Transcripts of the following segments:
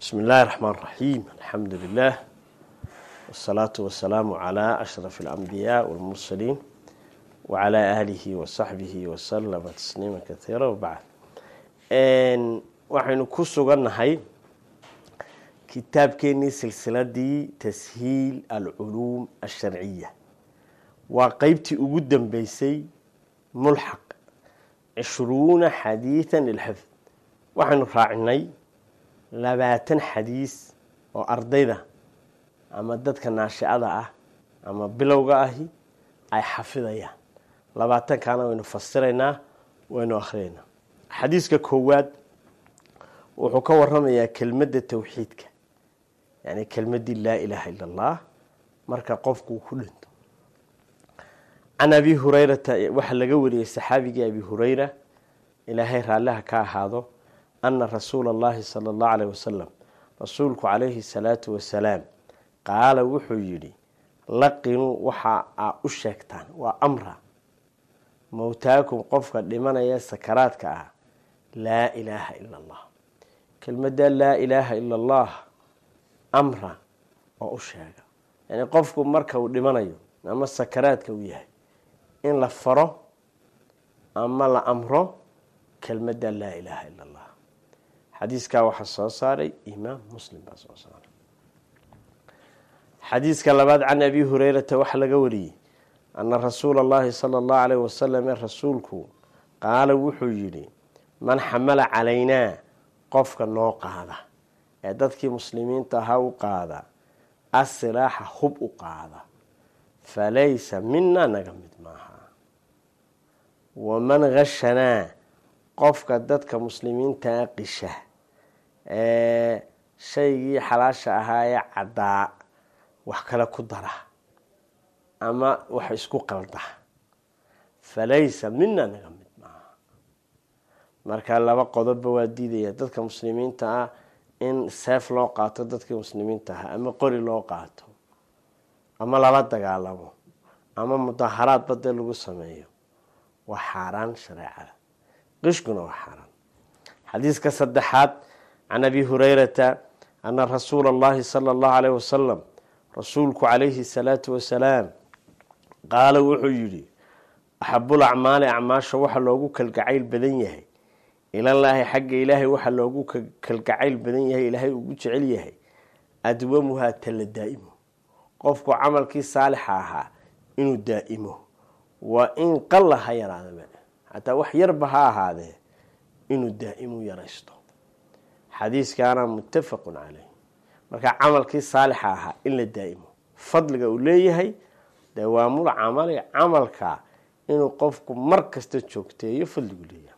بسم الله الرحمن الرحيم. الحمد لله والصلاة والسلام على أشرف الأنبياء والمرسلين وعلى آله وصحبه وسلم تسليما كثيرا. وبعد waxaynu ku sugannahay kitaabkeenii silsiladii tashiil alculuum alsharciya. waa qaybtii ugu dambeysay mulxaq 20 xadiiثa lilxifd. waxaynu raacinay 20 xadiis oo ardayda ama dadka naashicada ah ama bilowga ahi ay xafidayaan. 20 kana waynu fasiraynaa, waynu akhriyeynaa. xadiiska koowaad wuxuu ka warramayaa kelmadda tawxiidka, yani kelmaddii laa ilaaha ila allah marka qofku ku dhinto. can abi hurayrata waxaa laga wariyey saxaabigii abi hurayra, ilaahay raalliha ka ahaado, ana rasuula allahi sala allahu calayh wasalam, rasuulku calayhi salaatu wasalaam, qaala wuxuu yidhi laqinuu waxa aa u sheegtaan, waa amra, mowtaakum qofka dhimanaya sakaraadka ah, laa ilaaha ila allah. kelmadda laa ilaaha ila allah amra oo u sheega, yani qofku marka uu dhimanayo ama sakaraadka uu yahay in la faro ama la amro kelmadda laa ilaaha ila allah. xadiiskaa waxaa soo saaray imaam muslim baa soo saaray. xadiiska labaad, can abi hurayrata waxaa laga wariyey ana rasuula allahi sala allahu calayh wasalam, rasuulku qaala wuxuu yidhi man xamala calaynaa qofka noo qaada ee dadkii muslimiinta ahaa u qaada, asilaaxa hub u qaada, falaysa mina naga mid maaha. waman gashanaa qofka dadka muslimiintaa qisha ee shaygii xalaasha ahaa ee caddaa wax kale ku dara ama wax isku qalda, falaysa mina naga mid maaha. marka laba qodobba waa diidaya dadka muslimiinta ah in seef loo qaato dadkii muslimiinta ahaa, ama qori loo qaato, ama lala dagaalamo, ama mudaharaad badda lagu sameeyo. waa xaaraan shareecada, qishkuna waa xaaraan. xadiiska saddexaad, can abi hurayrata ana rasuula allahi sala allahu calayh wasalam, rasuulku calayhi salaatu wasalaam, qaala wuxuu yidhi axabul acmaali acmaasha waxa loogu kalgacayl badan yahay ilallaahi xagga ilaahay waxa loogu kalgacayl badan yahay, ilaahay ugu jecel yahay, adwamuhaa tala daa'imo. qofku camalkii saalixa ahaa inuu daa'imo, waa in qalla ha yaraadaba, xataa wax yarba ha ahaadee inuu daa'imu yaraysto. xadiiskaana muttafaqun caleyh. marka camalkii saalixa ahaa in la daa'imo, fadliga uu leeyahay, dawaamul camali, camalka inuu qofku mar kasta joogteeyo fadligu leeyahay.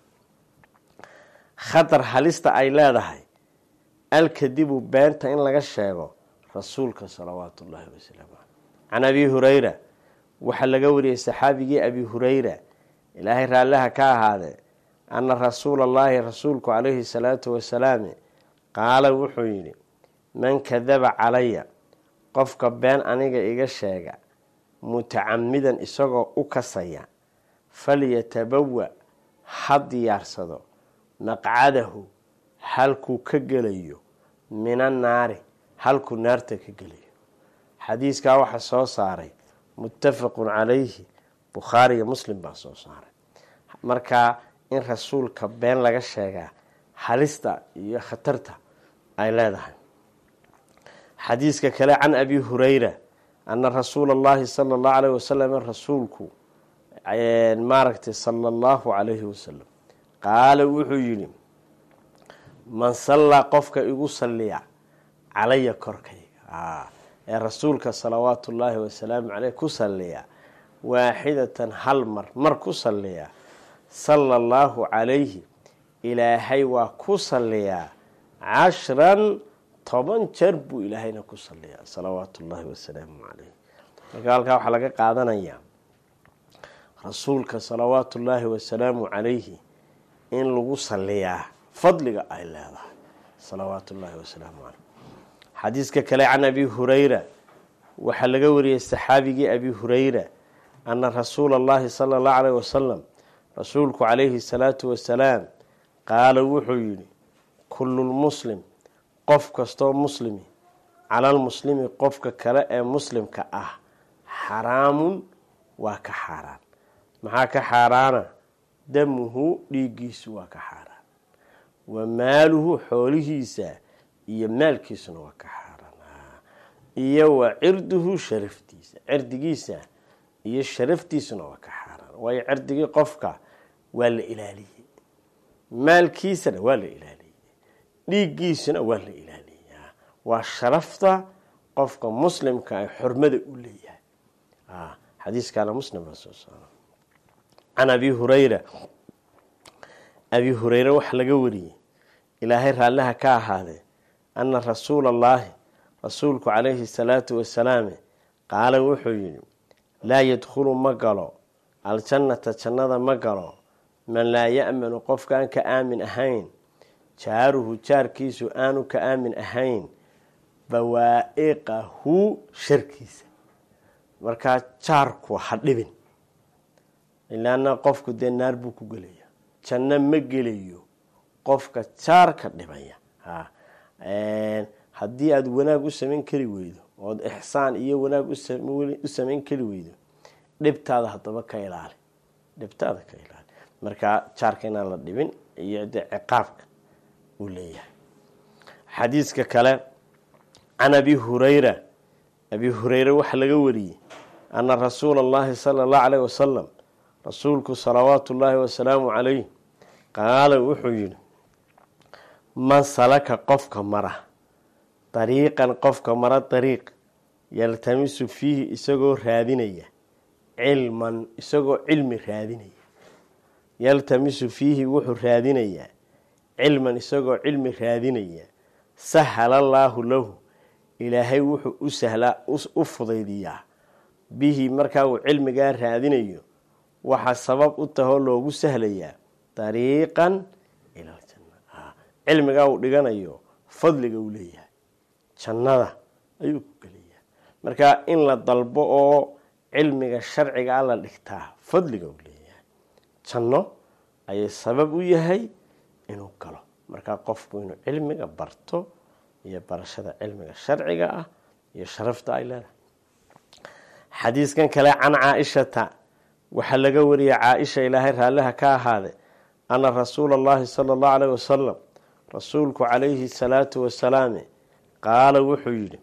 khatar halista ay leedahay alkadibu, beenta in laga sheego rasuulka salawaatu ullaahi wasalaamu caleyh. can abi hurayra waxaa laga wariyey saxaabigii abi hurayra, ilaahay raalliha ka ahaadee, ana rasuula allahi, rasuulku calayhi salaatu wasalaam, qaala wuxuu yidhi man kadaba calaya qofka been aniga iga sheega, mutacamidan isagoo u kasaya, falyatabawa ha diyaarsado maqcadahu halkuu ka gelayo, min annaari halkuu naarta ka gelayo. xadiiskaa waxaa soo saaray muttafaqun calayhi, bukhaari iyo muslim baa soo saaray. marka in rasuulka been laga sheegaa halista iyo khatarta ay leedahay. xadiiska kale, can abi hurayra ana rasuula allahi sala allahu calayh wasalam, rasuulku maaragtay sala allahu calayhi wasalam, qaala wuxuu yidhi man sallaa qofka igu salliya calaya korkayga, ee rasuulka salawaatu ullaahi wasalaamu caleyh ku salliya, waaxidatan hal mar ku salliya, sala allahu calayhi ilaahay waa ku salliyaa 10 jeer buu ilaahayna ku salliyaa salawaatu ullaahi wasalaamu caleyh. marka halkaa waxaa laga qaadanayaa rasuulka salawaatu ullaahi wasalaamu calayhi in lagu salliyaa fadliga ay leedahay salawaatu ullaahi wasalaamu caleyh. xadiiska kale, can abi hurayra waxaa laga wariyey saxaabigii abi hurayra, ana rasuula allahi sala allahu calayh wasalam, rasuulku calayhi salaatu wasalaam, qaala wuxuu yidhi kullulmuslim qof kastoo muslimi calalmuslimi qofka kale ee muslimka ah xaraamun waa ka xaaraan. maxaa ka xaaraana? damuhu dhiiggiisu waa ka xaaraan, wa maaluhu xoolihiisa iyo maalkiisuna waa ka xaaraan, iyo wa cirduhu sharaftiisa, cirdigiisa iyo sharaftiisuna waa ka xaaraan. waayo cirdigii qofka waa la ilaaliyey, maalkiisana waa la ilaaliyey, dhiiggiisuna waa la ilaaliyaa. waa sharafta qofka muslimka ay xurmada u leeyahay. xadiiskaana muslim baa soo saara. can abi hurayra waxa laga wariyey ilaahay raallaha ka ahaadee ana rasuula allaahi rasuulku calayhi salaatu wasalaam qaala wuxuu yidhi laa yadkhulu ma galo aljannata jannada ma galo man laa ya'manu qofka aan ka aamin ahayn jaaruhu jaarkiisu aanu ka aamin ahayn bawaa'iqahu sharkiisa. markaa jaarku ha dhibin, ilaana qofku dee naar buu ku gelaya, janno ma gelayo qofka jaarka dhibaya. haddii aada wanaag u samayn kari weydo ood ixsaan iyo wanaag u samayn kari weydo, dhibtaada haddaba ka ilaali, dhibtaada ka ilaali. markaa jaarka inaan la dhibin iyo dee ciqaabka uu leeyahay. xadiiska kale can abi hurayra waxaa laga wariyey ana rasuula allahi sala allahu calayh wasalam rasuulku salawaatu ullaahi wasalaamu calayh qaala wuxuu yidhi man salaka qofka mara dariiqan qofka mara dariiq yaltamisu fiihi isagoo raadinaya cilman isagoo cilmi raadinaya, yaltamisu fiihi wuxuu raadinayaa cilman isagoo cilmi raadinaya, sahala allaahu lahu ilaahay wuxuu u sahlaa u fudaydiyaa bihi markaa uu cilmigaa raadinayo waxaa sabab u tahoo loogu sahlayaa dariiqan ila aljanna. cilmigaa uu dhiganayo fadliga uu leeyahay, jannada ayuu ku gelayaa. markaa in la dalbo oo cilmiga sharcigaa la dhigtaa fadliga uu leeyahay, janno ayay sabab u yahay inuu galo. markaa qofku inuu cilmiga barto iyo barashada cilmiga sharciga ah iyo sharafta ay leedahay. xadiiskan kale can caaishata waxaa laga wariyey caaisha ilaahay raallaha ka ahaade ana rasuula allahi sala allahu calayh wasalam rasuulku calayhi salaatu wasalaam qaala wuxuu yidhi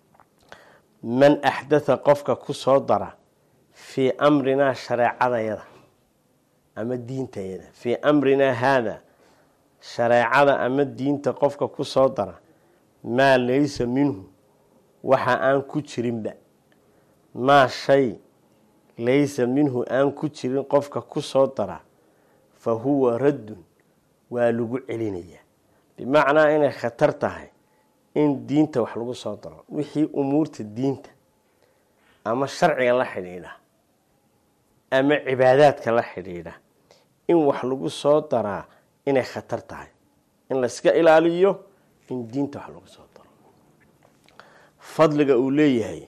man axdatha qofka ku soo dara fii amrinaa shareecadayada ama diintayada, fii amrinaa haada shareecada ama diinta qofka ku soo dara maa laysa minhu waxa aan ku jirinba, maa shay laysa minhu aan ku jirin qofka ku soo dara fa huwa raddun waa lagu celinaya. bimacnaa inay khatar tahay in diinta wax lagu soo daro, wixii umuurta diinta ama sharciga la xidhiidha ama cibaadaadka la xidhiidha in wax lagu soo daraa inay khatar tahay, in layska ilaaliyo in diinta wax lagu soo daro. fadliga uu leeyahay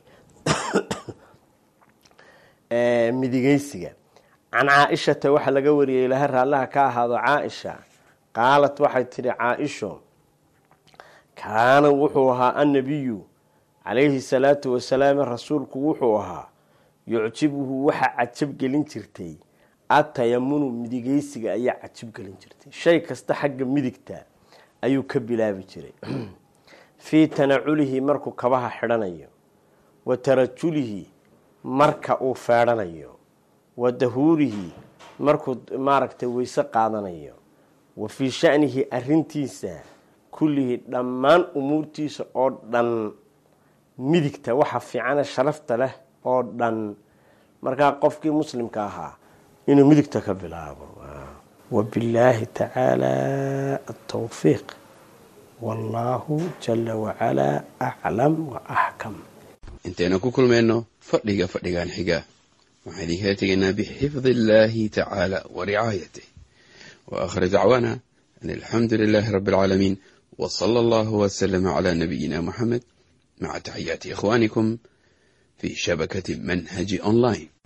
midigeysiga. can caaishata waxaa laga wariyey ilaahay raallaha ka ahaado caaisha qaalat waxay tidhi caaisho kaana wuxuu ahaa annabiyu calayhi salaatu wasalaam rasuulku wuxuu ahaa yucjibuhu waxaa cajab gelin jirtay atayamunu midigeysiga ayaa cajab gelin jirtay. shay kasta xagga midigta ayuu ka bilaabi jiray. fii tanaculihi markuu kabaha xidhanayo, wa tarajulihi marka uu feedhanayo, wa dahuurihi markuu maaragtay weyse qaadanayo, wa fii sha'nihi arintiisa kullihi dhammaan umuurtiisa oo dhan midigta waxa fiicane sharafta leh oo dhan. markaa qofkii muslimka ahaa inuu midigta ka bilaabo. wabillaahi tacaala atawfiiq, wallaahu jala wacalaa aclam wa axkam. intayna ku kulmayno fadhigan xiga waxaan idinkaga tegaynaa bixifdi illaahi tacaala wa ricaayatih wa aakhir dacwaana an alxamdu lilaahi rabbi alcaalamiin wa sala allahu wasalama calaa nabiyina muxamed maca taxiyaati ikhwaanikum fi shabakati manhaji online.